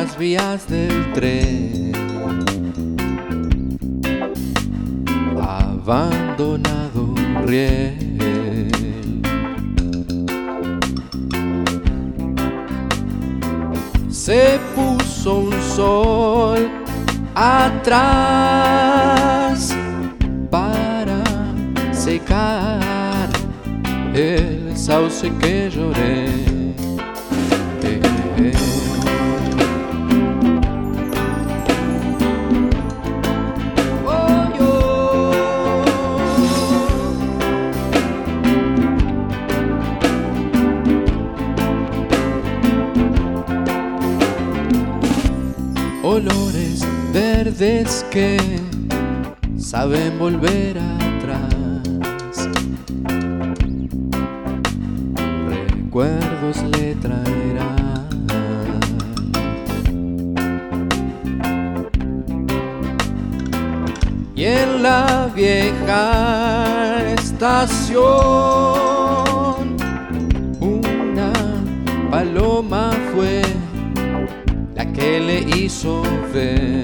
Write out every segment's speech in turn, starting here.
las vías del tren, abandonado riel. Se puso un sol atrás para secar el sauce que lloré. Olores verdes que saben volver atrás, recuerdos le traerán. Y en la vieja estación una paloma fue la que le hizo ver.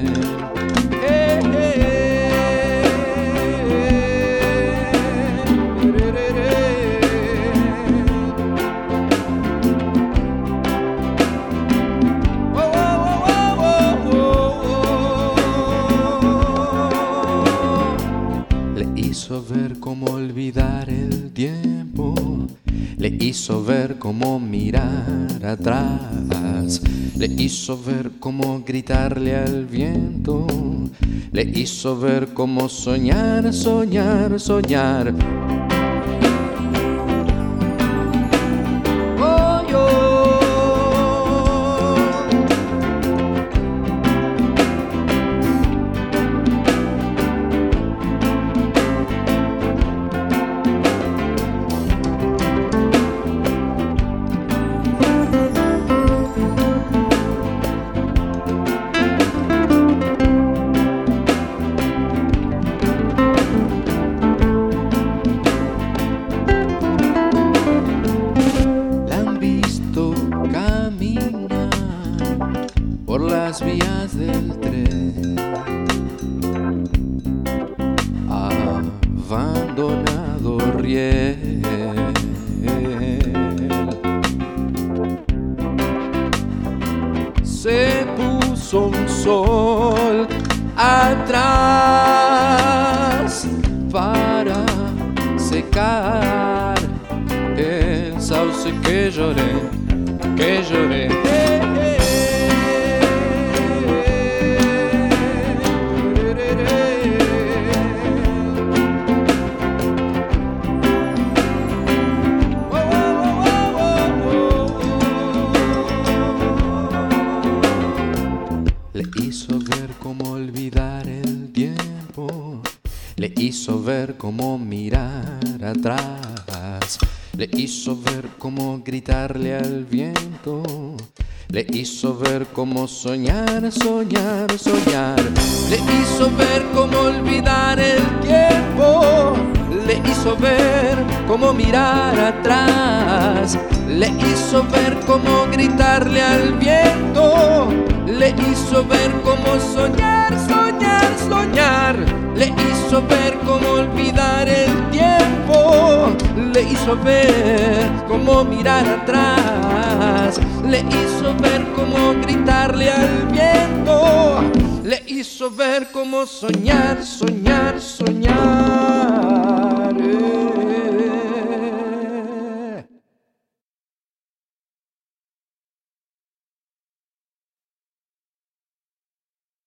Le hizo ver cómo olvidar el tiempo, le hizo ver cómo mirar atrás, le hizo ver cómo gritarle al viento, le hizo ver cómo soñar, soñar, soñar. Por las vías del tren, abandonado riel. Se puso un sol atrás para secar el sauce que lloré, que lloré. Le hizo ver cómo olvidar el tiempo, le hizo ver cómo mirar atrás, le hizo ver cómo gritarle al viento, le hizo ver cómo soñar, soñar, soñar, le hizo ver cómo olvidar el tiempo, le hizo ver cómo mirar atrás, le hizo ver cómo gritarle al viento, le hizo ver cómo soñar, soñar, soñar, le hizo ver cómo olvidar el tiempo, le hizo ver cómo mirar atrás, le hizo ver cómo gritarle al viento, le hizo ver cómo soñar, soñar, soñar.